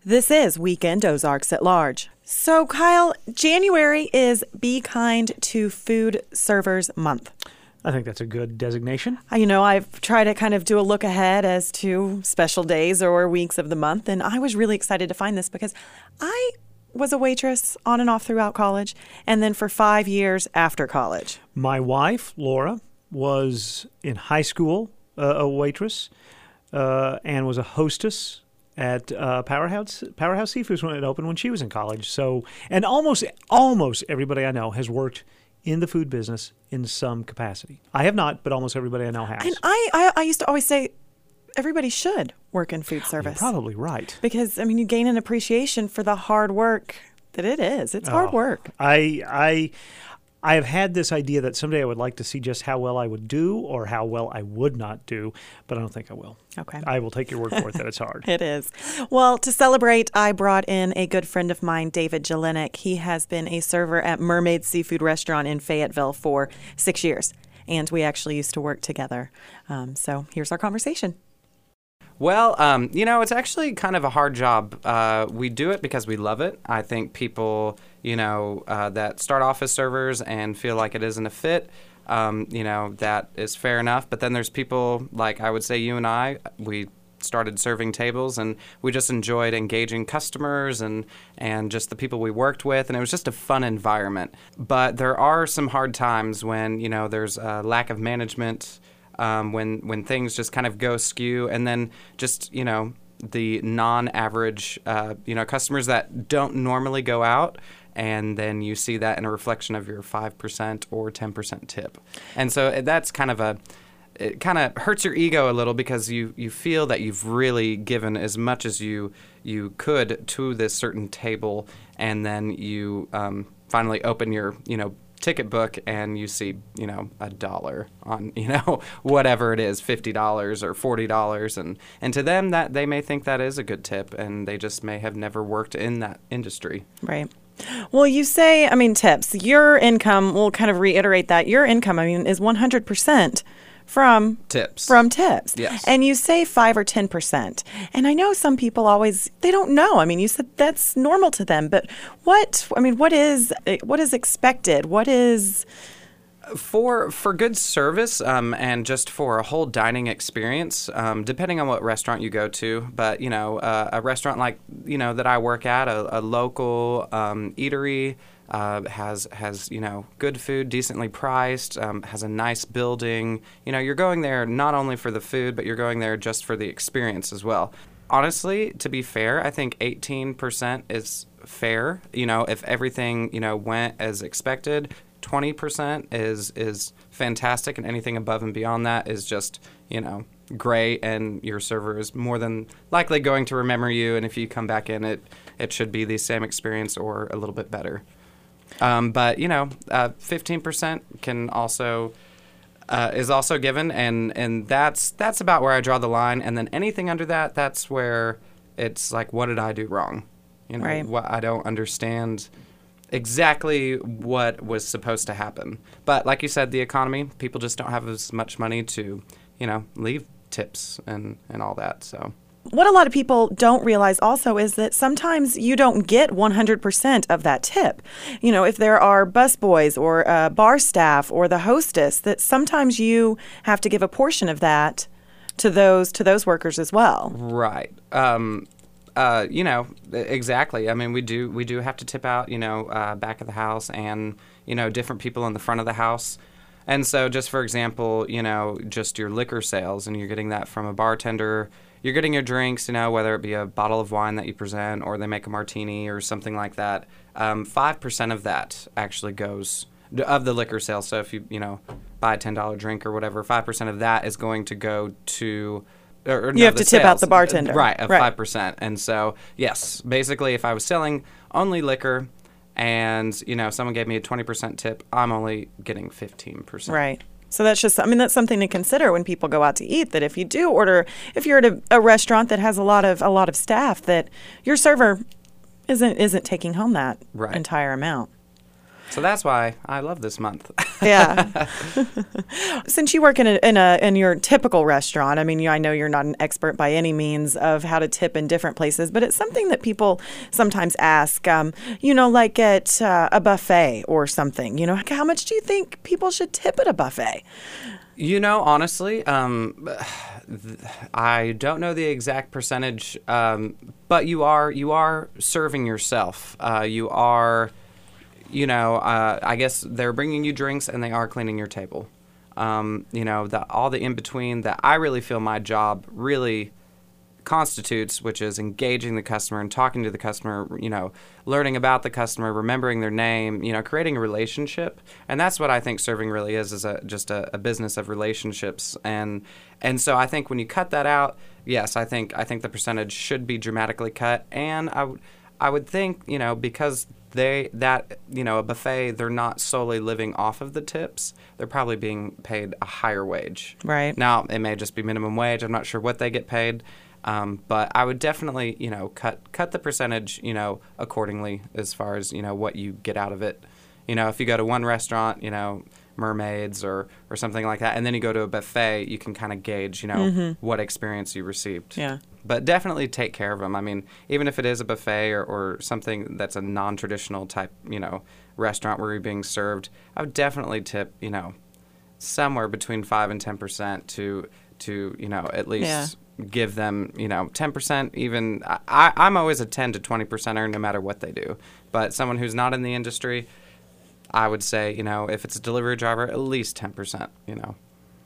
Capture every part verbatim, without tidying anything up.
This is Weekend Ozarks at Large. So, Kyle, January is Be Kind to Food Servers Month. I think that's a good designation. You know, I've tried to kind of do a look ahead as to special days or weeks of the month, and I was really excited to find this because I was a waitress on and off throughout college, and then for five years after college. My wife, Laura, was in high school uh, a waitress uh, and was a hostess at uh, Powerhouse Powerhouse Seafoods when it opened when she was in college. So, and almost almost everybody I know has worked in the food business in some capacity. I have not, but almost everybody I know has. And I, I, I used to always say everybody should work in food service. You're probably right. Because, I mean, you gain an appreciation for the hard work that it is. It's hard oh, work. I I I have had this idea that someday I would like to see just how well I would do or how well I would not do, but I don't think I will. Okay. I will take your word for it that it's hard. It is. Well, to celebrate, I brought in a good friend of mine, David Jelenic. He has been a server at Mermaid Seafood Restaurant in Fayetteville for six years, and we actually used to work together. Um, so here's our conversation. Well, um, you know, it's actually kind of a hard job. Uh, we do it because we love it. I think people, you know, uh, that start off as servers and feel like it isn't a fit, um, you know, that is fair enough. But then there's people like I would say you and I, we started serving tables and we just enjoyed engaging customers and, and just the people we worked with. And it was just a fun environment. But there are some hard times when, you know, there's a lack of management. Um, when when things just kind of go skew, and then just, you know, the non-average, uh, you know, customers that don't normally go out, and then you see that in a reflection of your five percent or ten percent tip. And so that's kind of a, it kind of hurts your ego a little because you, you feel that you've really given as much as you, you could to this certain table, and then you um, finally open your, you know, ticket book and you see, you know, a dollar on, you know, whatever it is, fifty dollars or forty dollars. And, and to them, that they may think that is a good tip, and they just may have never worked in that industry. Right. Well, you say, I mean, tips, your income, we'll kind of reiterate that. Your income, I mean, is one hundred percent from tips. From tips. Yes. And you say five or ten percent. And I know some people always, they don't know. I mean, you said that's normal to them, but what, I mean, what is, what is expected? What is... For for good service um, and just for a whole dining experience, um, depending on what restaurant you go to, but, you know, uh, a restaurant like, you know, that I work at, a, a local um, eatery, Uh, has, has you know, good food, decently priced, um, has a nice building. You know, you're going there not only for the food, but you're going there just for the experience as well. Honestly, to be fair, I think eighteen percent is fair. You know, if everything, you know, went as expected, twenty percent is is fantastic, and anything above and beyond that is just, you know, great, and your server is more than likely going to remember you, and if you come back in, it, it should be the same experience or a little bit better. Um, but, you know, uh, fifteen percent can also uh, is also given, and, and that's that's about where I draw the line. And then anything under that, that's where it's like, what did I do wrong? You know, right. what I don't understand exactly what was supposed to happen. But like you said, the economy, people just don't have as much money to, you know, leave tips and, and all that, so... What a lot of people don't realize also is that sometimes you don't get one hundred percent of that tip. You know, if there are busboys or uh, bar staff or the hostess, that sometimes you have to give a portion of that to those to those workers as well. Right. Um, uh, you know, exactly. I mean, we do we do have to tip out, you know, uh, back of the house and, you know, different people in the front of the house. And so just for example, you know, just your liquor sales, and you're getting that from a bartender. You're getting your drinks, you know, whether it be a bottle of wine that you present or they make a martini or something like that. Um, five percent of that actually goes, of the liquor sales. So if you, you know, buy a ten dollar drink or whatever, five percent of that is going to go to... Or, or you no, have to tip sales. out the bartender. Right, of right. five percent. And so, yes, basically if I was selling only liquor and, you know, someone gave me a twenty percent tip, I'm only getting fifteen percent. Right. So that's just, I mean, that's something to consider when people go out to eat, that if you do order, if you're at a, a restaurant that has a lot of a lot of staff, that your server isn't isn't taking home that right. entire amount. So that's why I love this month. Yeah. Since you work in a, in a in your typical restaurant, I mean, you, I know you're not an expert by any means of how to tip in different places, but it's something that people sometimes ask. Um, you know, like at uh, a buffet or something. You know, how much do you think people should tip at a buffet? You know, honestly, um, I don't know the exact percentage, um, but you are you are serving yourself. Uh, you are, you know, uh, I guess they're bringing you drinks and they are cleaning your table. Um, you know, the, all the in between that I really feel my job really constitutes, which is engaging the customer and talking to the customer, you know, learning about the customer, remembering their name, you know, creating a relationship. And that's what I think serving really is, is a, just a, a business of relationships. And and so I think when you cut that out, yes, I think I think the percentage should be dramatically cut. And I, w- I would think, you know, because they that, you know, a buffet, they're not solely living off of the tips. They're probably being paid a higher wage. Right. Now, it may just be minimum wage. I'm not sure what they get paid. Um, but I would definitely, you know, cut cut the percentage, you know, accordingly as far as, you know, what you get out of it. You know, if you go to one restaurant, you know, Mermaids or, or something like that, and then you go to a buffet, you can kind of gauge, you know, mm-hmm. what experience you received. Yeah. But definitely take care of them. I mean, even if it is a buffet or, or something that's a non-traditional type, you know, restaurant where you're being served, I would definitely tip, you know, somewhere between five and ten percent to, to you know, at least... Yeah. give them, you know, ten percent even. I, I'm always a ten to twenty percenter no matter what they do. But someone who's not in the industry, I would say, you know, if it's a delivery driver, at least ten percent, you know.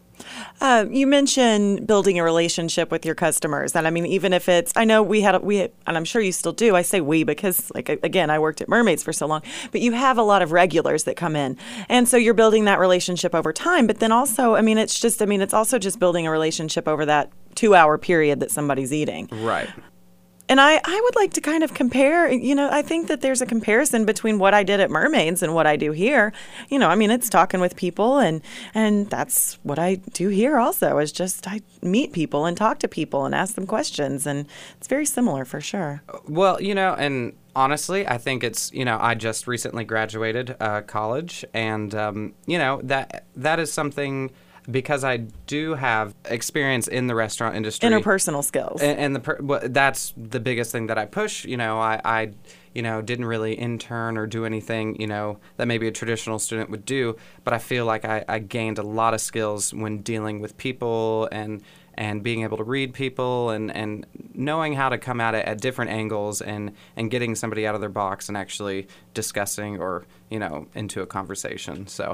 Uh, you mentioned building a relationship with your customers, and I mean, even if it's, I know we had, a, we, had, and I'm sure you still do. I say we because, like, again, I worked at Mermaids for so long. But you have a lot of regulars that come in, and so you're building that relationship over time. But then also, I mean, it's just, I mean, it's also just building a relationship over that two-hour period that somebody's eating. Right. And I, I would like to kind of compare, you know, I think that there's a comparison between what I did at Mermaids and what I do here. You know, I mean, it's talking with people, and and that's what I do here also, is just I meet people and talk to people and ask them questions, and it's very similar for sure. Well, you know, and honestly, I think it's, you know, I just recently graduated uh, college, and, um, you know, that that is something... because I do have experience in the restaurant industry. Interpersonal skills. And, and the per, well, that's the biggest thing that I push. You know, I, I, you know, didn't really intern or do anything, you know, that maybe a traditional student would do. But I feel like I, I gained a lot of skills when dealing with people and and being able to read people and, and knowing how to come at it at different angles and, and getting somebody out of their box and actually discussing or, you know, into a conversation. So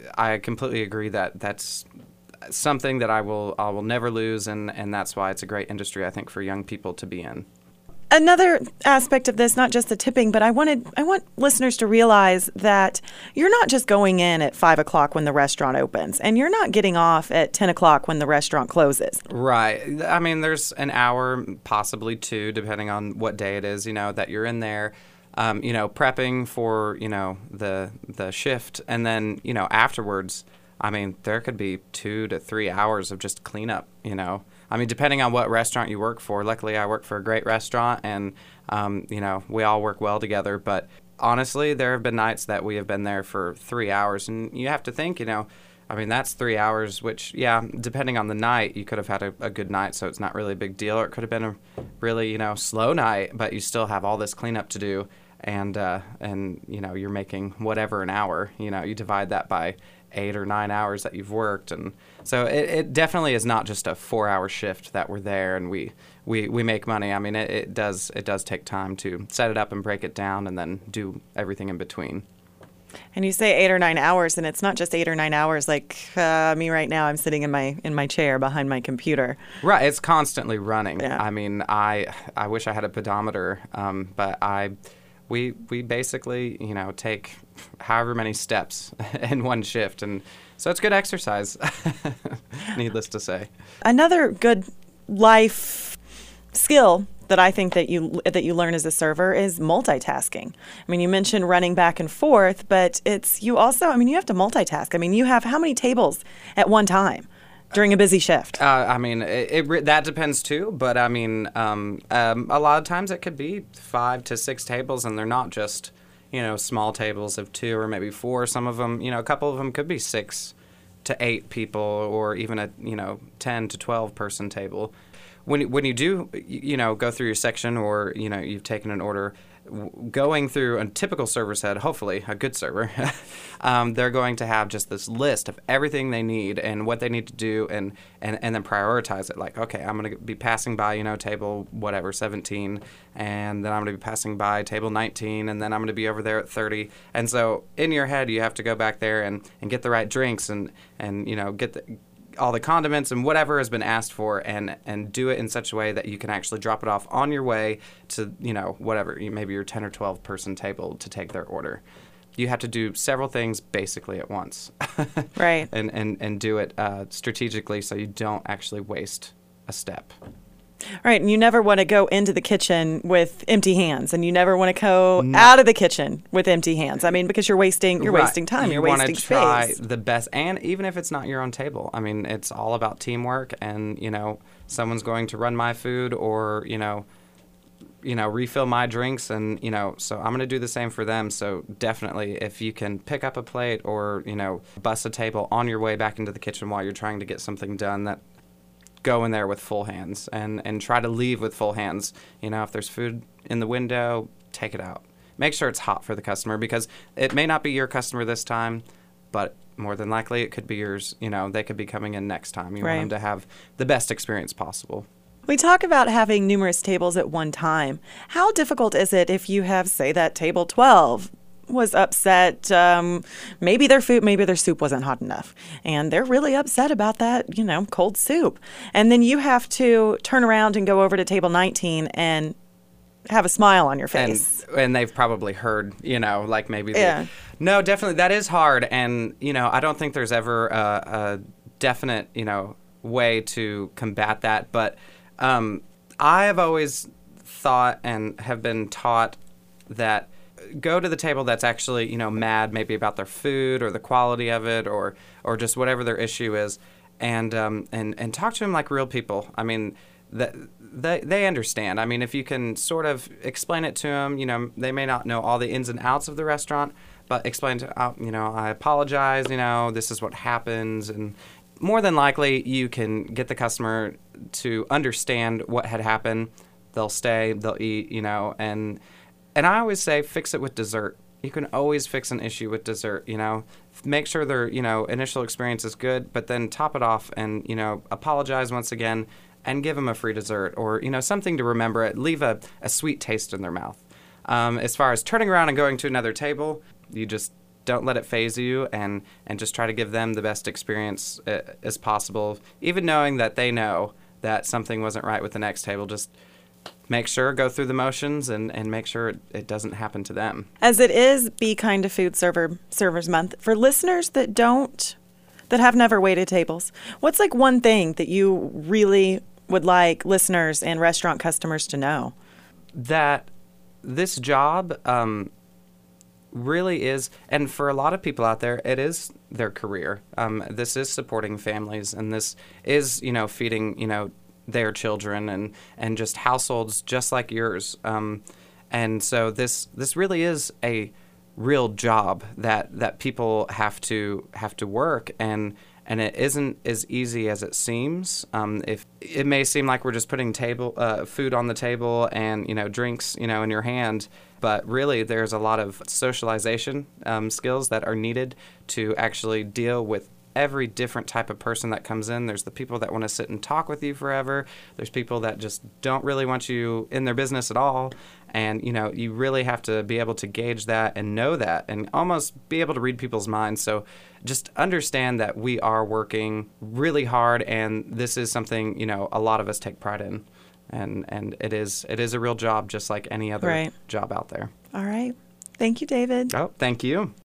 I completely agree that that's something that I will I will never lose, and, and that's why it's a great industry, I think, for young people to be in. Another aspect of this, not just the tipping, but I wanted I want listeners to realize that you're not just going in at five o'clock when the restaurant opens, and you're not getting off at ten o'clock when the restaurant closes. Right. I mean, there's an hour, possibly two, depending on what day it is, you know, that you're in there, um, you know, prepping for, you know, the the shift, and then, you know, afterwards, I mean, there could be two to three hours of just cleanup, you know. I mean, depending on what restaurant you work for. Luckily, I work for a great restaurant, and, um, you know, we all work well together. But honestly, there have been nights that we have been there for three hours. And you have to think, you know, I mean, that's three hours, which, yeah, depending on the night, you could have had a, a good night, so it's not really a big deal. Or it could have been a really, you know, slow night, but you still have all this cleanup to do. And, uh, and you know, you're making whatever an hour. You know, you divide that by eight or nine hours that you've worked, and so it, it definitely is not just a four-hour shift that we're there and we we, we make money. I mean, it, it does it does take time to set it up and break it down, and then do everything in between. And you say eight or nine hours, and it's not just eight or nine hours. Like uh, me right now, I'm sitting in my in my chair behind my computer. Right, it's constantly running. Yeah. I mean, I I wish I had a pedometer, um, but I. We we basically, you know, take however many steps in one shift, and so it's good exercise, needless to say. Another good life skill that I think that you that you learn as a server is multitasking. I mean, you mentioned running back and forth, but it's you also, I mean, you have to multitask. I mean, you have how many tables at one time during a busy shift? Uh, I mean, it, it that depends too. But I mean, um, um, a lot of times it could be five to six tables, and they're not just, you know, small tables of two or maybe four. Some of them, you know, a couple of them could be six to eight people, or even a, you know, ten to twelve person table. When when you do, you know, go through your section, or, you know, you've taken an order, going through a typical server's head, hopefully a good server, um, they're going to have just this list of everything they need and what they need to do, and, and, and then prioritize it. Like, okay, I'm going to be passing by, you know, table whatever, seventeen, and then I'm going to be passing by table nineteen, and then I'm going to be over there at thirty. And so in your head, you have to go back there and, and get the right drinks and, and you know, get the all the condiments and whatever has been asked for, and and do it in such a way that you can actually drop it off on your way to, you know, whatever, maybe your ten or twelve person table to take their order. You have to do several things basically at once. Right. And, and, and do it uh, strategically so you don't actually waste a step. Right, and you never want to go into the kitchen with empty hands, and you never want to go no. out of the kitchen with empty hands. I mean, because you're wasting you're right. wasting time, you you're wasting space. You want to space. try the best, and even if it's not your own table, I mean, it's all about teamwork, and, you know, someone's going to run my food, or, you know, you know, refill my drinks, and, you know, so I'm going to do the same for them. So definitely, if you can pick up a plate, or, you know, bus a table on your way back into the kitchen while you're trying to get something done, that go in there with full hands, and, and try to leave with full hands. You know, if there's food in the window, take it out. Make sure it's hot for the customer, because it may not be your customer this time, but more than likely it could be yours. You know, they could be coming in next time. You right. want them to have the best experience possible. We talk about having numerous tables at one time. How difficult is it if you have, say, that table twelve was upset, um, maybe their food, maybe their soup wasn't hot enough, and they're really upset about that, you know, cold soup. And then you have to turn around and go over to table nineteen and have a smile on your face. And, and they've probably heard, you know, like maybe. They, yeah. No, definitely. That is hard. And, you know, I don't think there's ever a, a definite, you know, way to combat that. But um, I have always thought and have been taught that go to the table that's actually, you know, mad maybe about their food or the quality of it, or or just whatever their issue is, and um, and and talk to them like real people. I mean, that they they understand. I mean, if you can sort of explain it to them, you know, they may not know all the ins and outs of the restaurant, but explain to, uh, you know, I apologize, you know, this is what happens, and more than likely you can get the customer to understand what had happened. They'll stay, they'll eat, you know, and And I always say, fix it with dessert. You can always fix an issue with dessert, you know. Make sure their, you know, initial experience is good, but then top it off and, you know, apologize once again and give them a free dessert, or, you know, something to remember it. Leave a, a sweet taste in their mouth. Um, as far as turning around and going to another table, you just don't let it faze you, and, and just try to give them the best experience uh, as possible, even knowing that they know that something wasn't right with the next table. Just make sure, go through the motions, and, and make sure it, it doesn't happen to them. As it is Be Kind to Food Server Servers Month, for listeners that don't, that have never waited tables, what's like one thing that you really would like listeners and restaurant customers to know? That this job um, really is, and for a lot of people out there, it is their career. Um, this is supporting families, and this is, you know, feeding, you know, their children, and, and just households just like yours. Um, and so this this really is a real job that, that people have to have to work, and and it isn't as easy as it seems. Um, if it may seem like we're just putting table uh, food on the table and, you know, drinks, you know, in your hand, but really there's a lot of socialization um, skills that are needed to actually deal with every different type of person that comes in. There's the people that want to sit and talk with you forever. There's people that just don't really want you in their business at all. And, you know, you really have to be able to gauge that and know that and almost be able to read people's minds. So just understand that we are working really hard, and this is something, you know, a lot of us take pride in. And and it is it is a real job, just like any other right. job out there. All right. Thank you, David. Oh, thank you.